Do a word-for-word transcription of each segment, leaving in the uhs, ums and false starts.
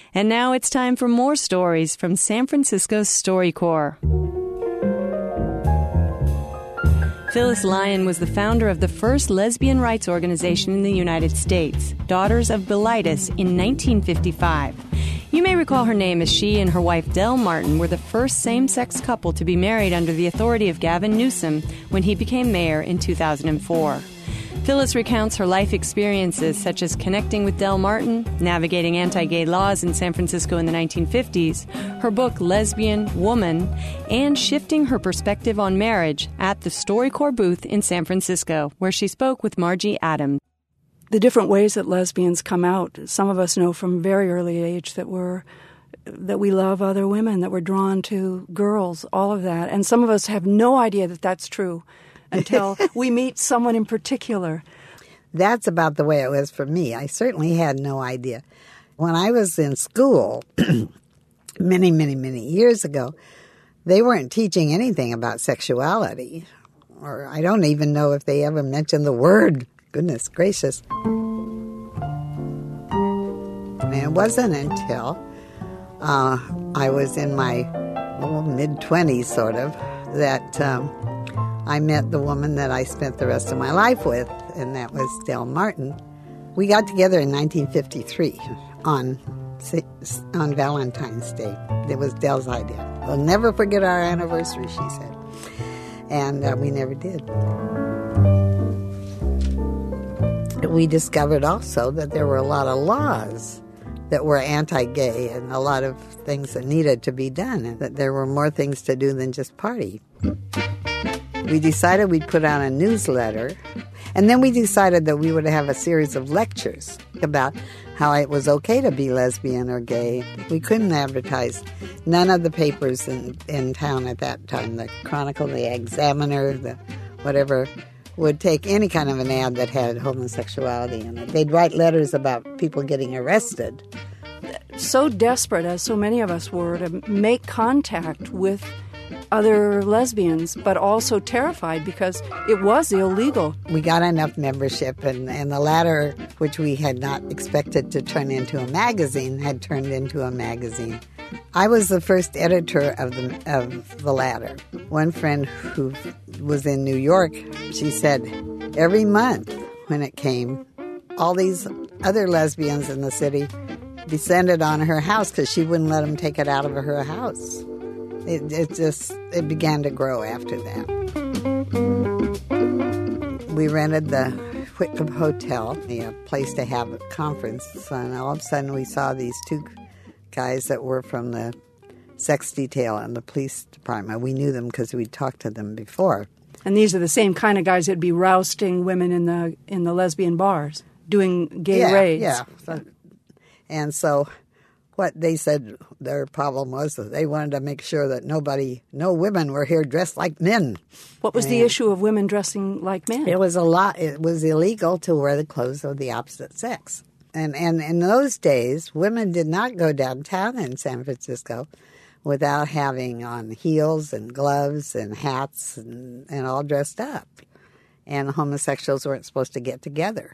And now it's time for more stories from San Francisco's StoryCorps. Phyllis Lyon was the founder of the first lesbian rights organization in the United States, Daughters of Bilitis, in nineteen fifty-five. You may recall her name as she and her wife Del Martin were the first same-sex couple to be married under the authority of Gavin Newsom when he became mayor in two thousand four. Phyllis recounts her life experiences such as connecting with Del Martin, navigating anti-gay laws in San Francisco in the nineteen fifties, her book Lesbian Woman, and shifting her perspective on marriage at the StoryCorps booth in San Francisco, where she spoke with Margie Adams. The different ways that lesbians come out, some of us know from very early age that we're that we love other women, that we're drawn to girls, all of that. And some of us have no idea that that's true until we meet someone in particular. That's about the way it was for me. I certainly had no idea. When I was in school many, many, many years ago, they weren't teaching anything about sexuality. Or I don't even know if they ever mentioned the word. Goodness gracious. And it wasn't until uh, I was in my well, mid-twenties, sort of, that um, I met the woman that I spent the rest of my life with, and that was Del Martin. We got together in nineteen fifty-three on on Valentine's Day. It was Del's idea. We'll never forget our anniversary, she said. And uh, we never did. We discovered also that there were a lot of laws that were anti-gay and a lot of things that needed to be done, and that there were more things to do than just party. We decided we'd put out a newsletter, and then we decided that we would have a series of lectures about how it was okay to be lesbian or gay. We couldn't advertise. None of the papers in, in town at that time, the Chronicle, the Examiner, the whatever, would take any kind of an ad that had homosexuality in it. They'd write letters about people getting arrested. So desperate, as so many of us were, to make contact with other lesbians, but also terrified because it was illegal. We got enough membership, and, and the Ladder, which we had not expected to turn into a magazine, had turned into a magazine. I was the first editor of the of the Ladder. One friend who was in New York, she said, every month when it came, all these other lesbians in the city descended on her house because she wouldn't let them take it out of her house. It, it just, it began to grow after that. We rented the Whitcomb Hotel, a place to have a conference, and all of a sudden we saw these two guys that were from the sex detail and the police department. We knew them because we'd talked to them before. And these are the same kind of guys that'd be rousting women in the in the lesbian bars, doing gay yeah, raids. Yeah, so, and so what they said their problem was that they wanted to make sure that nobody, no women were here dressed like men. What was and the issue of women dressing like men? It was a lot. It was illegal to wear the clothes of the opposite sex. And, and in those days, women did not go downtown in San Francisco without having on heels and gloves and hats and, and all dressed up. And homosexuals weren't supposed to get together.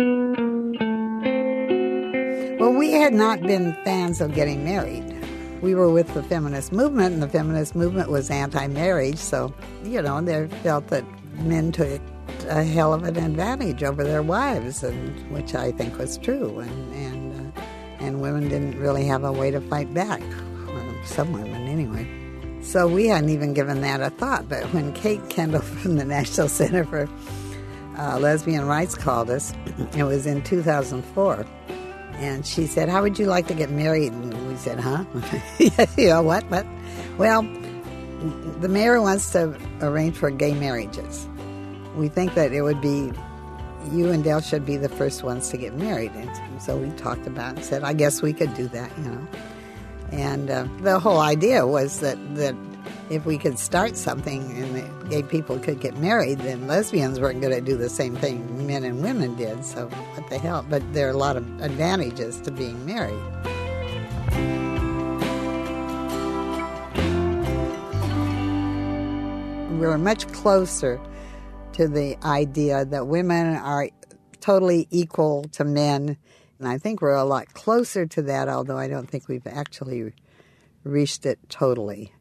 Well, we had not been fans of getting married. We were with the feminist movement, and the feminist movement was anti-marriage, so, you know, they felt that men took a hell of an advantage over their wives, and which I think was true, and and, uh, and women didn't really have a way to fight back. Well, some women, anyway. So we hadn't even given that a thought, but when Kate Kendall from the National Center for uh, Lesbian Rights called us, it was in two thousand four, and she said, how would you like to get married? And we said, huh? You know, what? What? Well, the mayor wants to arrange for gay marriages. We think that it would be, you and Del should be the first ones to get married. And so we talked about it and said, I guess we could do that, you know. And uh, the whole idea was that, that if we could start something and that gay people could get married, then lesbians weren't going to do the same thing men and women did. So what the hell? But there are a lot of advantages to being married. We're much closer to the idea that women are totally equal to men And I think we're a lot closer to that, although I don't think we've actually reached it totally.